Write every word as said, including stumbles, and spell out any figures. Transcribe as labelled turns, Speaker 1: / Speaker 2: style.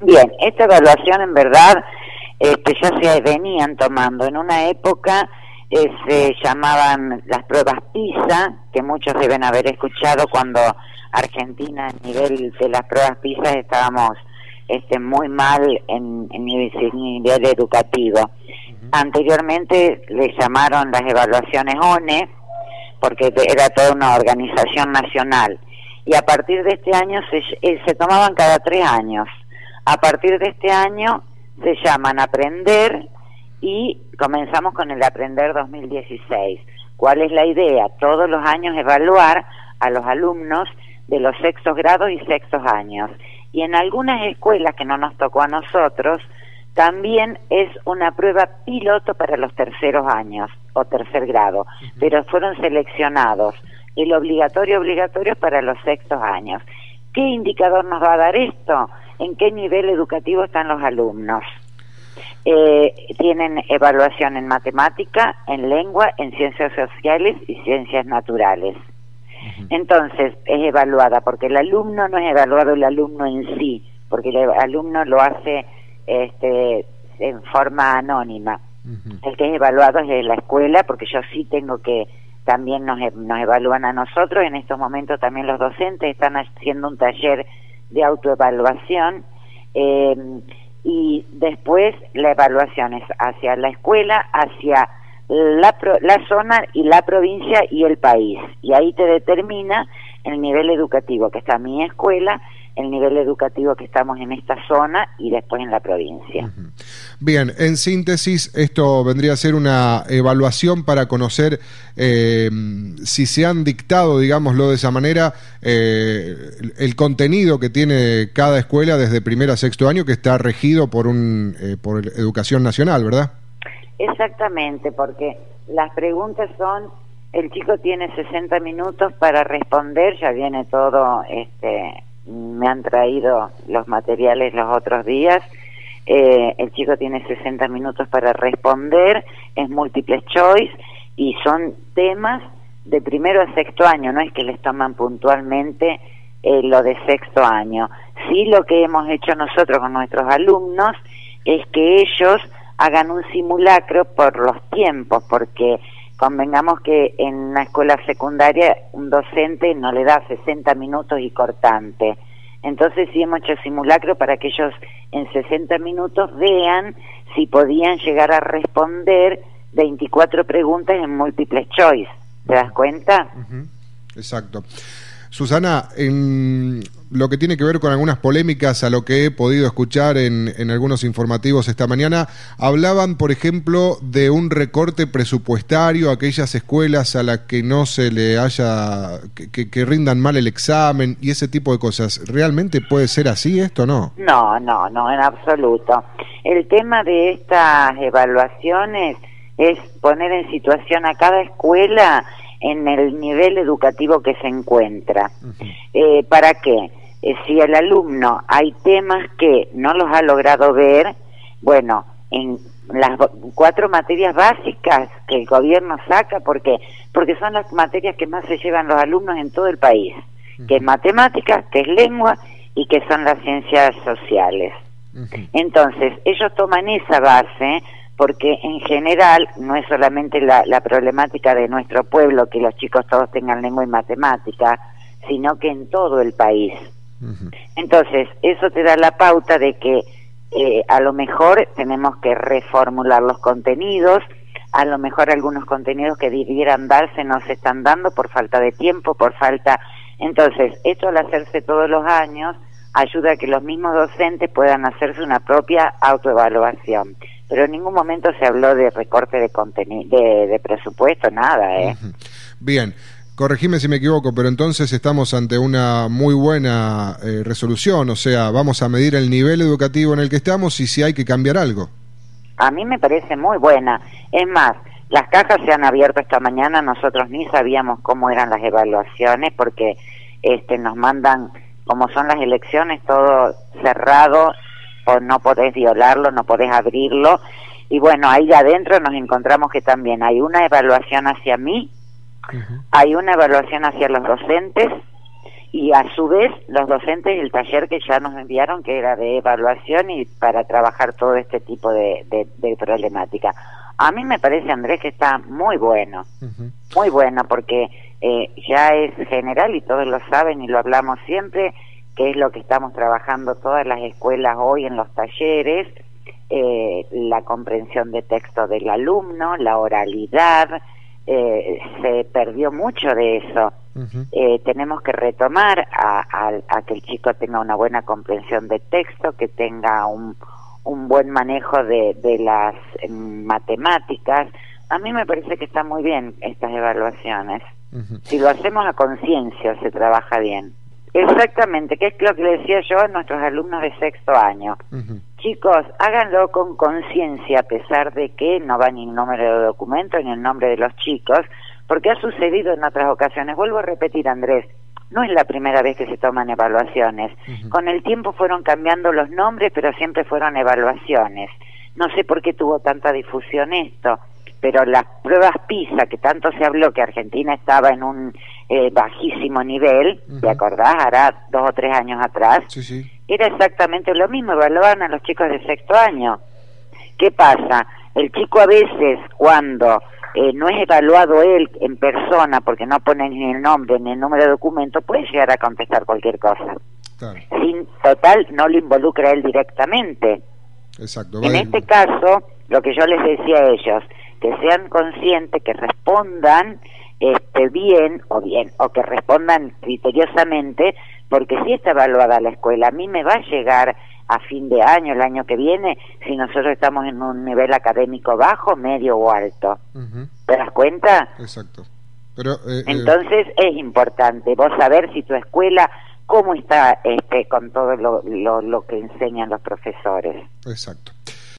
Speaker 1: Bien, esta evaluación en verdad este, ya se venían tomando. En una época eh, se llamaban las pruebas PISA, que muchos deben haber escuchado cuando Argentina a nivel de las pruebas PISA estábamos este, muy mal en, en nivel educativo. Uh-huh. Anteriormente le llamaron las evaluaciones O N E, porque era toda una organización nacional. Y a partir de este año se, eh, se tomaban cada tres años. A partir de este año se llaman Aprender y comenzamos con el Aprender dos mil dieciséis. ¿Cuál es la idea? Todos los años evaluar a los alumnos de los sextos grados y sextos años. Y en algunas escuelas que no nos tocó a nosotros, también es una prueba piloto para los terceros años o tercer grado, uh-huh. pero fueron seleccionados. El obligatorio obligatorio es para los sextos años. ¿Qué indicador nos va a dar esto? ¿En qué nivel educativo están los alumnos? Eh, tienen evaluación en matemática, en lengua, en ciencias sociales y ciencias naturales. Uh-huh. Entonces, es evaluada, porque el alumno no es evaluado el alumno en sí, porque el alumno lo hace este, en forma anónima. Uh-huh. El que es evaluado es la escuela, porque yo sí tengo que, también nos, nos evalúan a nosotros. En estos momentos también los docentes están haciendo un taller de autoevaluación, eh, y después la evaluación es hacia la escuela, hacia la, pro, la zona y la provincia y el país, y ahí te determina el nivel educativo que está mi escuela, el nivel educativo que estamos en esta zona y después en la provincia.
Speaker 2: Uh-huh. Bien, en síntesis, esto vendría a ser una evaluación para conocer eh, si se han dictado, digámoslo de esa manera, eh, el contenido que tiene cada escuela desde primer a sexto año, que está regido por un eh, por Educación Nacional, ¿verdad?
Speaker 1: Exactamente, porque las preguntas son, el chico tiene sesenta minutos para responder, ya viene todo, este, me han traído los materiales los otros días. Eh, el chico tiene sesenta minutos para responder, es múltiple choice y son temas de primero a sexto año, no es que les toman puntualmente eh, lo de sexto año. Sí, lo que hemos hecho nosotros con nuestros alumnos es que ellos hagan un simulacro por los tiempos, porque convengamos que en una escuela secundaria un docente no le da sesenta minutos y cortante. Entonces sí hemos hecho simulacro para que ellos en sesenta minutos vean si podían llegar a responder veinticuatro preguntas en múltiples choice. ¿Te das cuenta?
Speaker 2: Uh-huh. Exacto. Susana, en lo que tiene que ver con algunas polémicas a lo que he podido escuchar en, en algunos informativos esta mañana, hablaban, por ejemplo, de un recorte presupuestario a aquellas escuelas a las que no se le haya, que, que, que rindan mal el examen y ese tipo de cosas. ¿Realmente puede ser así esto, no?
Speaker 1: No, no, no, en absoluto. El tema de estas evaluaciones es poner en situación a cada escuela en el nivel educativo que se encuentra. Uh-huh. Eh, ¿Para qué? Eh, si el alumno hay temas que no los ha logrado ver, bueno, en las cuatro materias básicas que el gobierno saca, ¿por qué? Porque son las materias que más se llevan los alumnos en todo el país, uh-huh. que es matemáticas, que es lengua y que son las ciencias sociales. Uh-huh. Entonces, ellos toman esa base, porque en general no es solamente la, la problemática de nuestro pueblo, que los chicos todos tengan lengua y matemática, sino que en todo el país. Uh-huh. Entonces, eso te da la pauta de que eh, a lo mejor tenemos que reformular los contenidos, a lo mejor algunos contenidos que debieran darse no se están dando por falta de tiempo, por falta... Entonces, esto al hacerse todos los años, ayuda a que los mismos docentes puedan hacerse una propia autoevaluación. Pero en ningún momento se habló de recorte de contenido, de, de presupuesto, nada, ¿eh? Uh-huh.
Speaker 2: Bien, corregime si me equivoco, pero entonces estamos ante una muy buena eh, resolución, o sea, vamos a medir el nivel educativo en el que estamos y si hay que cambiar algo.
Speaker 1: A mí me parece muy buena. Es más, las cajas se han abierto esta mañana, nosotros ni sabíamos cómo eran las evaluaciones, porque este nos mandan, como son las elecciones, todo cerrado, o no podés violarlo, no podés abrirlo, y bueno, ahí adentro nos encontramos que también hay una evaluación hacia mí, uh-huh. hay una evaluación hacia los docentes, y a su vez los docentes del taller que ya nos enviaron, que era de evaluación y para trabajar todo este tipo de, de, de problemática. A mí me parece, Andrés, que está muy bueno, uh-huh. muy bueno, porque eh, ya es general y todos lo saben y lo hablamos siempre, que es lo que estamos trabajando todas las escuelas hoy en los talleres, eh, la comprensión de texto del alumno, la oralidad, eh, se perdió mucho de eso. Uh-huh. Eh, tenemos que retomar a, a, a que el chico tenga una buena comprensión de texto, que tenga un, un buen manejo de, de las eh, matemáticas. A mí me parece que están muy bien estas evaluaciones. Uh-huh. Si lo hacemos a conciencia, se trabaja bien. Exactamente, que es lo que le decía yo a nuestros alumnos de sexto año. Uh-huh. Chicos, háganlo con conciencia, a pesar de que no va ni el número de documento ni el nombre de los chicos, porque ha sucedido en otras ocasiones. Vuelvo a repetir, Andrés, no es la primera vez que se toman evaluaciones. Uh-huh. Con el tiempo fueron cambiando los nombres, pero siempre fueron evaluaciones. No sé por qué tuvo tanta difusión esto, pero las pruebas PISA, que tanto se habló que Argentina estaba en un eh, bajísimo nivel, uh-huh. ¿te acordás? Hará dos o tres años atrás,
Speaker 2: sí, sí.
Speaker 1: Era exactamente lo mismo, evaluaban a los chicos de sexto año. ¿Qué pasa? El chico a veces, cuando eh, no es evaluado él en persona, porque no pone ni el nombre ni el número de documento, puede llegar a contestar cualquier cosa.
Speaker 2: Claro.
Speaker 1: Sin total, no lo involucra él directamente.
Speaker 2: Exacto.
Speaker 1: En este caso, lo que yo les decía a ellos, que sean conscientes, que respondan este, bien o bien, o que respondan criteriosamente, porque si está evaluada la escuela, a mí me va a llegar a fin de año, el año que viene, si nosotros estamos en un nivel académico bajo, medio o alto. Uh-huh. ¿Te das cuenta?
Speaker 2: Exacto. Pero, eh,
Speaker 1: Entonces eh... es importante vos saber si tu escuela, cómo está este con todo lo, lo, lo que enseñan los profesores.
Speaker 2: Exacto.